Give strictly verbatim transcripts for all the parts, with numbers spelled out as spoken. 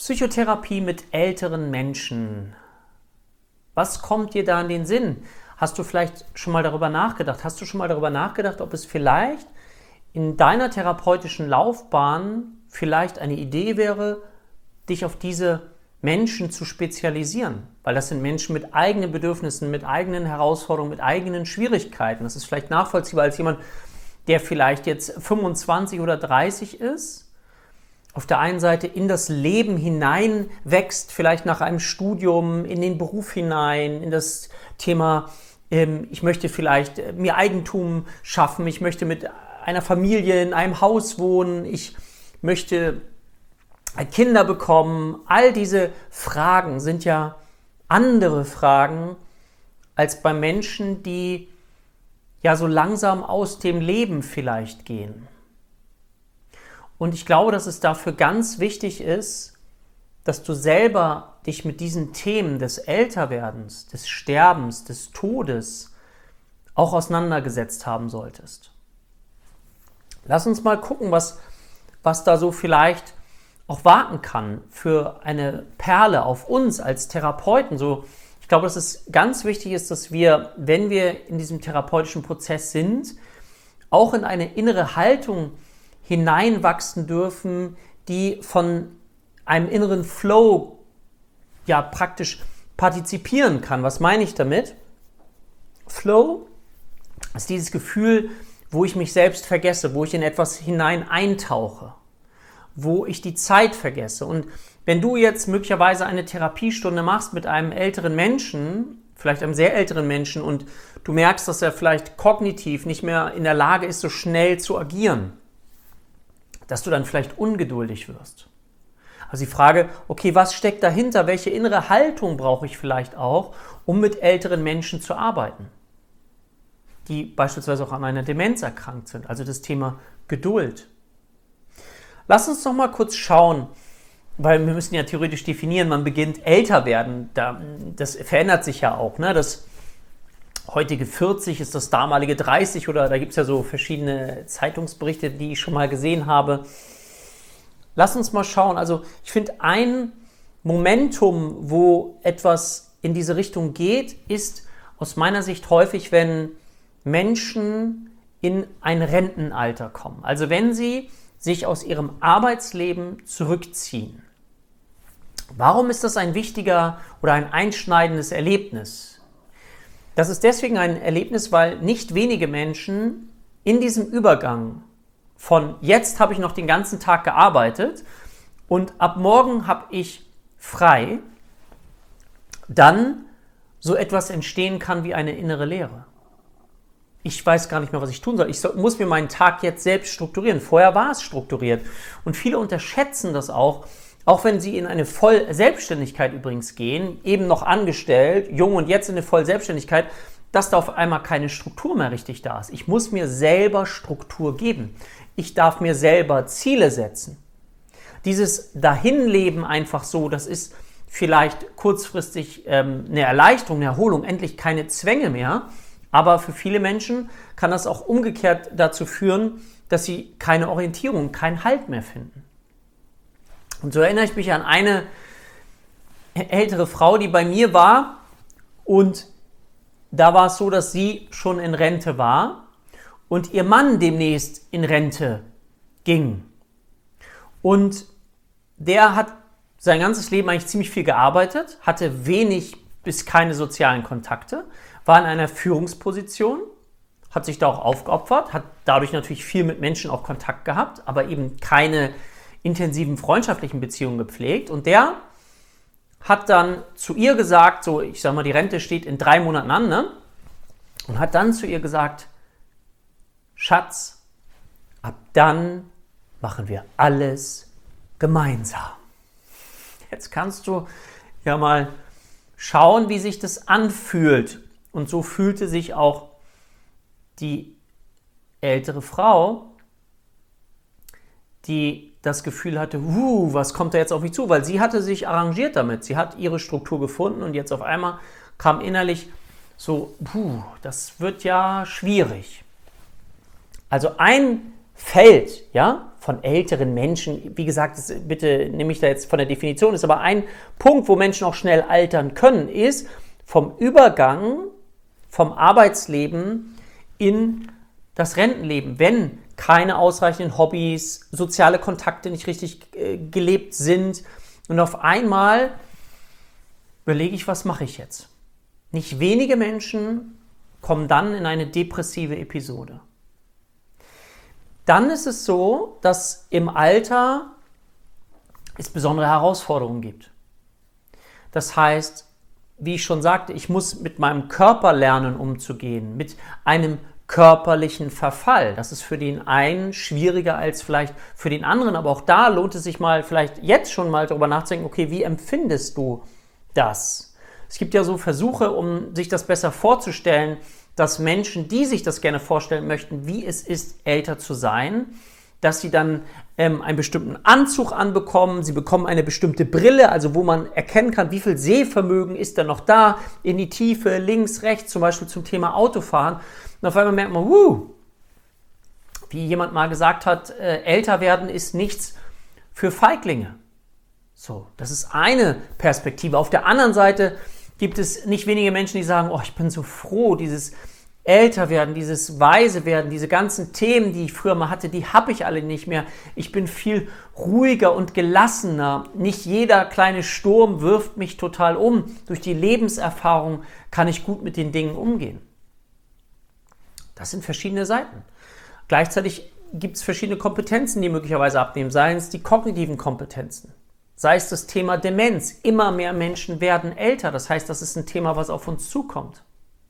Psychotherapie mit älteren Menschen. Was kommt dir da in den Sinn? Hast du vielleicht schon mal darüber nachgedacht? Hast du schon mal darüber nachgedacht, ob es vielleicht in deiner therapeutischen Laufbahn vielleicht eine Idee wäre, dich auf diese Menschen zu spezialisieren? Weil das sind Menschen mit eigenen Bedürfnissen, mit eigenen Herausforderungen, mit eigenen Schwierigkeiten. Das ist vielleicht nachvollziehbar als jemand, der vielleicht jetzt fünfundzwanzig oder dreißig ist, auf der einen Seite in das Leben hinein wächst, vielleicht nach einem Studium, in den Beruf hinein, in das Thema, ähm, ich möchte vielleicht äh, mir Eigentum schaffen, ich möchte mit einer Familie in einem Haus wohnen, ich möchte Kinder bekommen. All diese Fragen sind ja andere Fragen als bei Menschen, die ja so langsam aus dem Leben vielleicht gehen. Und ich glaube, dass es dafür ganz wichtig ist, dass du selber dich mit diesen Themen des Älterwerdens, des Sterbens, des Todes auch auseinandergesetzt haben solltest. Lass uns mal gucken, was, was da so vielleicht auch warten kann für eine Perle auf uns als Therapeuten. So, ich glaube, dass es ganz wichtig ist, dass wir, wenn wir in diesem therapeutischen Prozess sind, auch in eine innere Haltung hineinwachsen dürfen, die von einem inneren Flow ja praktisch partizipieren kann. Was meine ich damit? Flow ist dieses Gefühl, wo ich mich selbst vergesse, wo ich in etwas hinein eintauche, wo ich die Zeit vergesse. Und wenn du jetzt möglicherweise eine Therapiestunde machst mit einem älteren Menschen, vielleicht einem sehr älteren Menschen, und du merkst, dass er vielleicht kognitiv nicht mehr in der Lage ist, so schnell zu agieren, dass du dann vielleicht ungeduldig wirst. Also die Frage, okay, was steckt dahinter? Welche innere Haltung brauche ich vielleicht auch, um mit älteren Menschen zu arbeiten, die beispielsweise auch an einer Demenz erkrankt sind? Also das Thema Geduld. Lass uns doch mal kurz schauen, weil wir müssen ja theoretisch definieren, man beginnt älter werden. Das verändert sich ja auch. Ne? Das heutige vierzig ist das damalige dreißig, oder da gibt es ja so verschiedene Zeitungsberichte, die ich schon mal gesehen habe. Lass uns mal schauen. Also ich finde, ein Momentum, wo etwas in diese Richtung geht, ist aus meiner Sicht häufig, wenn Menschen in ein Rentenalter kommen. Also wenn sie sich aus ihrem Arbeitsleben zurückziehen. Warum ist das ein wichtiger oder ein einschneidendes Erlebnis? Das ist deswegen ein Erlebnis, weil nicht wenige Menschen in diesem Übergang von jetzt habe ich noch den ganzen Tag gearbeitet und ab morgen habe ich frei, dann so etwas entstehen kann wie eine innere Leere. Ich weiß gar nicht mehr, was ich tun soll. Ich muss mir meinen Tag jetzt selbst strukturieren. Vorher war es strukturiert. Und viele unterschätzen das auch, auch wenn sie in eine Vollselbstständigkeit übrigens gehen, eben noch angestellt, jung und jetzt in eine Vollselbstständigkeit, dass da auf einmal keine Struktur mehr richtig da ist. Ich muss mir selber Struktur geben. Ich darf mir selber Ziele setzen. Dieses Dahinleben einfach so, das ist vielleicht kurzfristig ähm, eine Erleichterung, eine Erholung, endlich keine Zwänge mehr. Aber für viele Menschen kann das auch umgekehrt dazu führen, dass sie keine Orientierung, keinen Halt mehr finden. Und so erinnere ich mich an eine ältere Frau, die bei mir war, und da war es so, dass sie schon in Rente war und ihr Mann demnächst in Rente ging. Und der hat sein ganzes Leben eigentlich ziemlich viel gearbeitet, hatte wenig bis keine sozialen Kontakte, war in einer Führungsposition, hat sich da auch aufgeopfert, hat dadurch natürlich viel mit Menschen auch Kontakt gehabt, aber eben keine intensiven freundschaftlichen Beziehungen gepflegt. Und der hat dann zu ihr gesagt, so ich sag mal, die Rente steht in drei Monaten an, ne? Und hat dann zu ihr gesagt, Schatz, ab dann machen wir alles gemeinsam. Jetzt kannst du ja mal schauen, wie sich das anfühlt. Und so fühlte sich auch die ältere Frau, die das Gefühl hatte, uh, was kommt da jetzt auf mich zu? Weil sie hatte sich arrangiert damit. Sie hat ihre Struktur gefunden und jetzt auf einmal kam innerlich so, uh, das wird ja schwierig. Also ein Feld, ja, von älteren Menschen, wie gesagt, das, bitte nehme ich da jetzt von der Definition, ist aber ein Punkt, wo Menschen auch schnell altern können, ist vom Übergang vom Arbeitsleben in das Rentenleben, wenn keine ausreichenden Hobbys, soziale Kontakte nicht richtig äh, gelebt sind und auf einmal überlege ich, was mache ich jetzt? Nicht wenige Menschen kommen dann in eine depressive Episode. Dann ist es so, dass im Alter es besondere Herausforderungen gibt. Das heißt, wie ich schon sagte, ich muss mit meinem Körper lernen, umzugehen, mit einem körperlichen Verfall. Das ist für den einen schwieriger als vielleicht für den anderen, aber auch da lohnt es sich mal vielleicht jetzt schon mal darüber nachzudenken, okay, wie empfindest du das? Es gibt ja so Versuche, um sich das besser vorzustellen, dass Menschen, die sich das gerne vorstellen möchten, wie es ist, älter zu sein, dass sie dann ähm, einen bestimmten Anzug anbekommen, sie bekommen eine bestimmte Brille, also wo man erkennen kann, wie viel Sehvermögen ist da noch da, in die Tiefe, links, rechts, zum Beispiel zum Thema Autofahren. Und auf einmal merkt man, wuh, wie jemand mal gesagt hat, äh, älter werden ist nichts für Feiglinge. So, das ist eine Perspektive. Auf der anderen Seite gibt es nicht wenige Menschen, die sagen, oh, ich bin so froh, dieses Älterwerden, dieses Weisewerden, diese ganzen Themen, die ich früher mal hatte, die habe ich alle nicht mehr. Ich bin viel ruhiger und gelassener. Nicht jeder kleine Sturm wirft mich total um. Durch die Lebenserfahrung kann ich gut mit den Dingen umgehen. Das sind verschiedene Seiten. Gleichzeitig gibt es verschiedene Kompetenzen, die möglicherweise abnehmen. Seien es die kognitiven Kompetenzen. Sei es das Thema Demenz. Immer mehr Menschen werden älter. Das heißt, das ist ein Thema, was auf uns zukommt.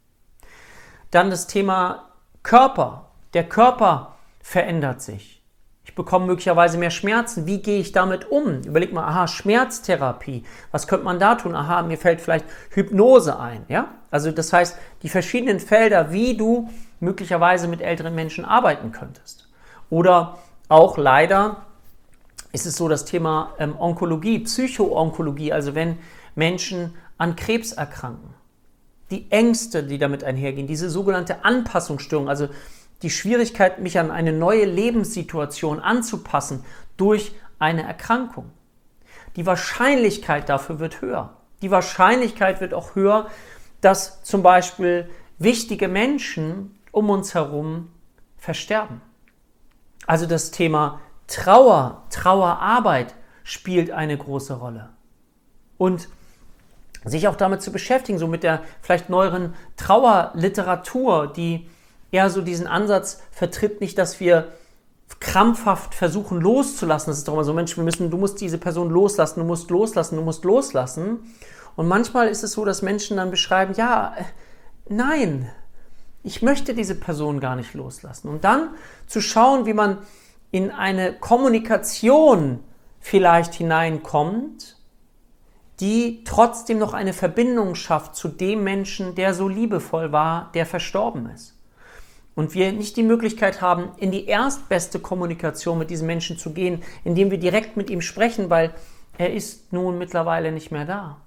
Dann das Thema Körper. Der Körper verändert sich. Ich bekomme möglicherweise mehr Schmerzen. Wie gehe ich damit um? Überleg mal, aha, Schmerztherapie. Was könnte man da tun? Aha, mir fällt vielleicht Hypnose ein. Ja? Also das heißt, die verschiedenen Felder, wie du möglicherweise mit älteren Menschen arbeiten könntest. Oder auch leider ist es so das Thema ähm, Onkologie, Psychoonkologie, also wenn Menschen an Krebs erkranken. Die Ängste, die damit einhergehen, diese sogenannte Anpassungsstörung, also die Schwierigkeit, mich an eine neue Lebenssituation anzupassen durch eine Erkrankung. Die Wahrscheinlichkeit dafür wird höher. Die Wahrscheinlichkeit wird auch höher, dass zum Beispiel wichtige Menschen um uns herum versterben. Also das Thema Trauer, Trauerarbeit spielt eine große Rolle. Und sich auch damit zu beschäftigen, so mit der vielleicht neueren Trauerliteratur, die eher so diesen Ansatz vertritt, nicht, dass wir krampfhaft versuchen loszulassen. Das ist doch immer so, Mensch, wir müssen, du musst diese Person loslassen, du musst loslassen, du musst loslassen. Und manchmal ist es so, dass Menschen dann beschreiben, ja, nein, ich möchte diese Person gar nicht loslassen. Und dann zu schauen, wie man in eine Kommunikation vielleicht hineinkommt, die trotzdem noch eine Verbindung schafft zu dem Menschen, der so liebevoll war, der verstorben ist. Und wir nicht die Möglichkeit haben, in die erstbeste Kommunikation mit diesem Menschen zu gehen, indem wir direkt mit ihm sprechen, weil er ist nun mittlerweile nicht mehr da.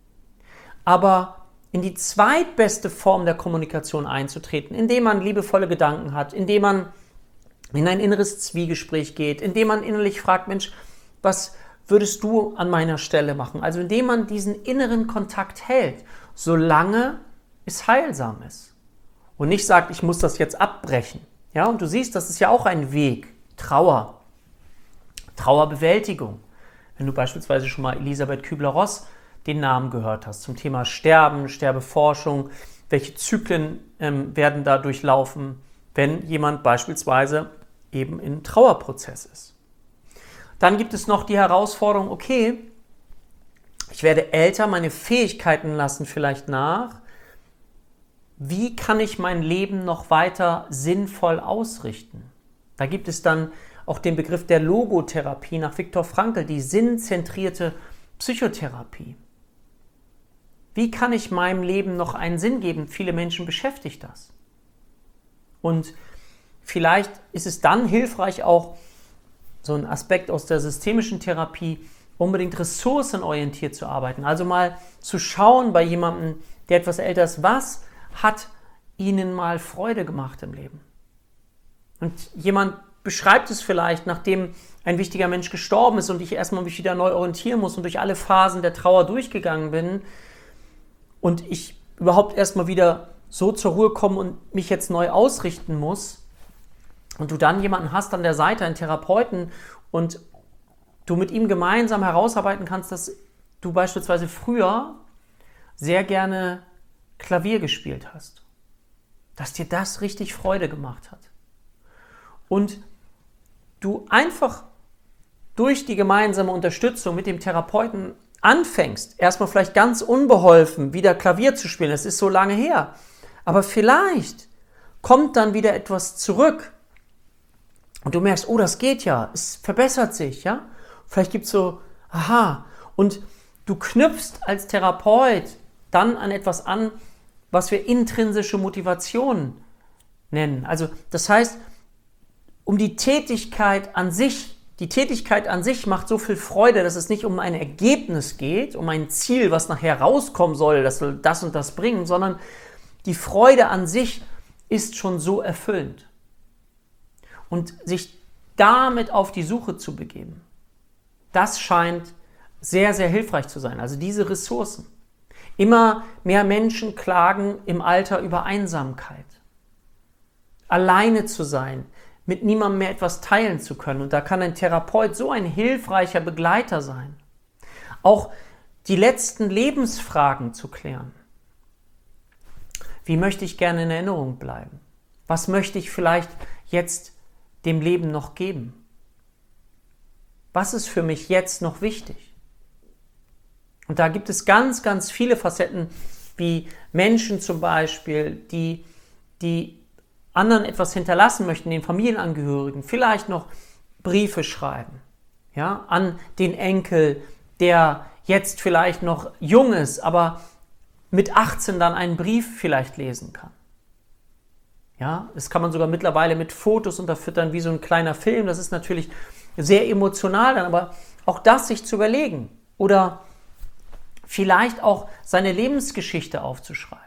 Aber in die zweitbeste Form der Kommunikation einzutreten, indem man liebevolle Gedanken hat, indem man in ein inneres Zwiegespräch geht, indem man innerlich fragt, Mensch, was würdest du an meiner Stelle machen? Also indem man diesen inneren Kontakt hält, solange es heilsam ist. Und nicht sagt, ich muss das jetzt abbrechen. Ja, und du siehst, das ist ja auch ein Weg. Trauer, Trauerbewältigung. Wenn du beispielsweise schon mal Elisabeth Kübler-Ross den Namen gehört hast zum Thema Sterben, Sterbeforschung, welche Zyklen ähm, werden da durchlaufen, wenn jemand beispielsweise eben in Trauerprozess ist. Dann gibt es noch die Herausforderung, okay, ich werde älter, meine Fähigkeiten lassen vielleicht nach. Wie kann ich mein Leben noch weiter sinnvoll ausrichten? Da gibt es dann auch den Begriff der Logotherapie nach Viktor Frankl, die sinnzentrierte Psychotherapie. Wie kann ich meinem Leben noch einen Sinn geben? Viele Menschen beschäftigt das. Und vielleicht ist es dann hilfreich, auch so ein Aspekt aus der systemischen Therapie, unbedingt ressourcenorientiert zu arbeiten. Also mal zu schauen bei jemandem, der etwas älter ist, was hat ihnen mal Freude gemacht im Leben? Und jemand, beschreibt es vielleicht, nachdem ein wichtiger Mensch gestorben ist und ich erstmal mich wieder neu orientieren muss und durch alle Phasen der Trauer durchgegangen bin und ich überhaupt erstmal wieder so zur Ruhe komme und mich jetzt neu ausrichten muss und du dann jemanden hast an der Seite, einen Therapeuten, und du mit ihm gemeinsam herausarbeiten kannst, dass du beispielsweise früher sehr gerne Klavier gespielt hast, dass dir das richtig Freude gemacht hat und du einfach durch die gemeinsame Unterstützung mit dem Therapeuten anfängst, erstmal vielleicht ganz unbeholfen wieder Klavier zu spielen, das ist so lange her, aber vielleicht kommt dann wieder etwas zurück und du merkst, oh, das geht ja, es verbessert sich, ja, vielleicht gibt es so, aha, und du knüpfst als Therapeut dann an etwas an, was wir intrinsische Motivation nennen. Also das heißt, um die Tätigkeit an sich, die Tätigkeit an sich macht so viel Freude, dass es nicht um ein Ergebnis geht, um ein Ziel, was nachher rauskommen soll, das soll das und das bringen, sondern die Freude an sich ist schon so erfüllend. Und sich damit auf die Suche zu begeben, das scheint sehr, sehr hilfreich zu sein. Also diese Ressourcen. Immer mehr Menschen klagen im Alter über Einsamkeit. Alleine zu sein, mit niemandem mehr etwas teilen zu können. Und da kann ein Therapeut so ein hilfreicher Begleiter sein. Auch die letzten Lebensfragen zu klären. Wie möchte ich gerne in Erinnerung bleiben? Was möchte ich vielleicht jetzt dem Leben noch geben? Was ist für mich jetzt noch wichtig? Und da gibt es ganz, ganz viele Facetten, wie Menschen zum Beispiel, die, die anderen etwas hinterlassen möchten, den Familienangehörigen, vielleicht noch Briefe schreiben, ja, an den Enkel, der jetzt vielleicht noch jung ist, aber mit achtzehn dann einen Brief vielleicht lesen kann. Ja, das kann man sogar mittlerweile mit Fotos unterfüttern, wie so ein kleiner Film. Das ist natürlich sehr emotional dann, aber auch das sich zu überlegen oder vielleicht auch seine Lebensgeschichte aufzuschreiben.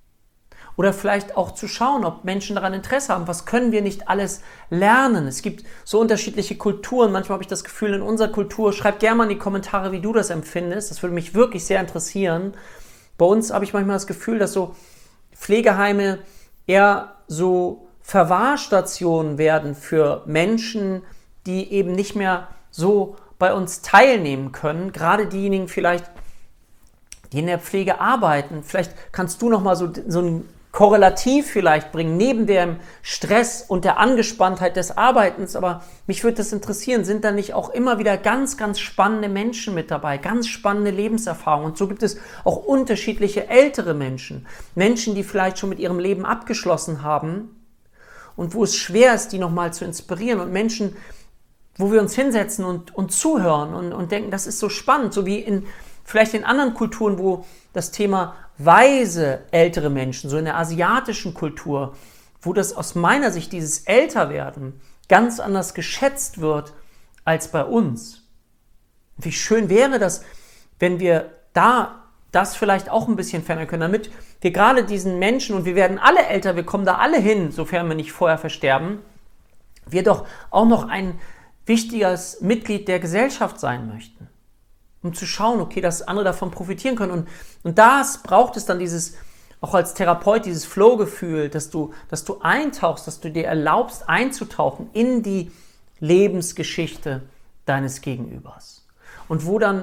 Oder vielleicht auch zu schauen, ob Menschen daran Interesse haben. Was können wir nicht alles lernen? Es gibt so unterschiedliche Kulturen. Manchmal habe ich das Gefühl, in unserer Kultur, schreib gerne mal in die Kommentare, wie du das empfindest. Das würde mich wirklich sehr interessieren. Bei uns habe ich manchmal das Gefühl, dass so Pflegeheime eher so Verwahrstationen werden für Menschen, die eben nicht mehr so bei uns teilnehmen können. Gerade diejenigen vielleicht, die in der Pflege arbeiten. Vielleicht kannst du noch mal so, so ein Korrelativ vielleicht bringen, neben dem Stress und der Angespanntheit des Arbeitens. Aber mich würde das interessieren, sind da nicht auch immer wieder ganz, ganz spannende Menschen mit dabei, ganz spannende Lebenserfahrungen. Und so gibt es auch unterschiedliche ältere Menschen. Menschen, die vielleicht schon mit ihrem Leben abgeschlossen haben und wo es schwer ist, die nochmal zu inspirieren. Und Menschen, wo wir uns hinsetzen und, und zuhören und, und denken, das ist so spannend, so wie in vielleicht in anderen Kulturen, wo das Thema weise ältere Menschen, so in der asiatischen Kultur, wo das aus meiner Sicht, dieses Älterwerden, ganz anders geschätzt wird als bei uns. Wie schön wäre das, wenn wir da das vielleicht auch ein bisschen verändern können, damit wir gerade diesen Menschen, und wir werden alle älter, wir kommen da alle hin, sofern wir nicht vorher versterben, wir doch auch noch ein wichtiges Mitglied der Gesellschaft sein möchten. Um zu schauen, okay, dass andere davon profitieren können. Und, und das braucht es dann dieses, auch als Therapeut, dieses Flow-Gefühl, dass du, dass du eintauchst, dass du dir erlaubst, einzutauchen in die Lebensgeschichte deines Gegenübers. Und wo dann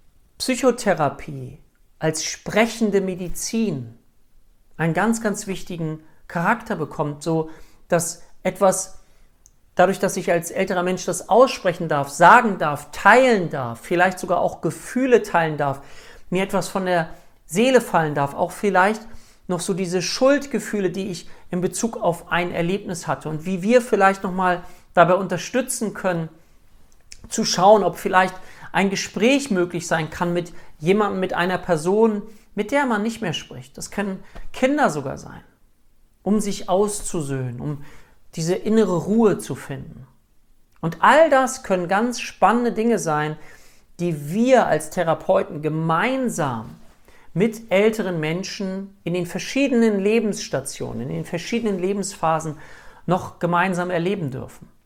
Psychotherapie als sprechende Medizin einen ganz, ganz wichtigen Charakter bekommt, so dass etwas, dadurch, dass ich als älterer Mensch das aussprechen darf, sagen darf, teilen darf, vielleicht sogar auch Gefühle teilen darf, mir etwas von der Seele fallen darf, auch vielleicht noch so diese Schuldgefühle, die ich in Bezug auf ein Erlebnis hatte und wie wir vielleicht nochmal dabei unterstützen können, zu schauen, ob vielleicht ein Gespräch möglich sein kann mit jemandem, mit einer Person, mit der man nicht mehr spricht. Das können Kinder sogar sein, um sich auszusöhnen, um diese innere Ruhe zu finden. Und all das können ganz spannende Dinge sein, die wir als Therapeuten gemeinsam mit älteren Menschen in den verschiedenen Lebensstationen, in den verschiedenen Lebensphasen noch gemeinsam erleben dürfen.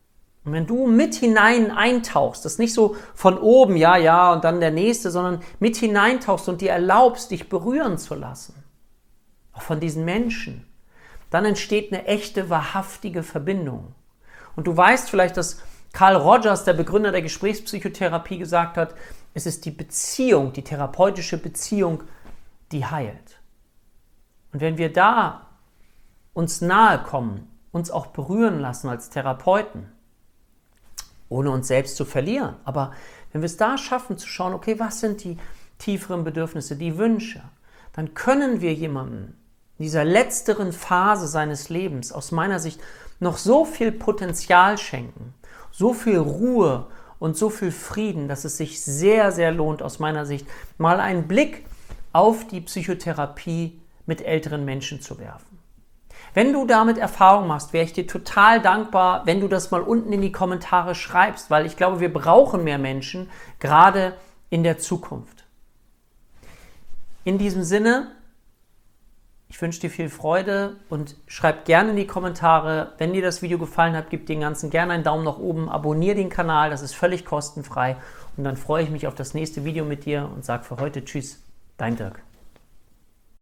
Und wenn du mit hinein eintauchst, das nicht so von oben, ja, ja, und dann der nächste, sondern mit hineintauchst und dir erlaubst, dich berühren zu lassen, auch von diesen Menschen, dann entsteht eine echte, wahrhaftige Verbindung. Und du weißt vielleicht, dass Carl Rogers, der Begründer der Gesprächspsychotherapie, gesagt hat, es ist die Beziehung, die therapeutische Beziehung, die heilt. Und wenn wir da uns nahe kommen, uns auch berühren lassen als Therapeuten, ohne uns selbst zu verlieren, aber wenn wir es da schaffen zu schauen, okay, was sind die tieferen Bedürfnisse, die Wünsche, dann können wir jemandem in dieser letzteren Phase seines Lebens aus meiner Sicht noch so viel Potenzial schenken, so viel Ruhe und so viel Frieden, dass es sich sehr, sehr lohnt, aus meiner Sicht mal einen Blick auf die Psychotherapie mit älteren Menschen zu werfen. Wenn du damit Erfahrung machst, wäre ich dir total dankbar, wenn du das mal unten in die Kommentare schreibst, weil ich glaube, wir brauchen mehr Menschen, gerade in der Zukunft. In diesem Sinne, ich wünsche dir viel Freude und schreib gerne in die Kommentare, wenn dir das Video gefallen hat, gib dem Ganzen gerne einen Daumen nach oben, abonniere den Kanal, das ist völlig kostenfrei und dann freue ich mich auf das nächste Video mit dir und sage für heute Tschüss, dein Dirk.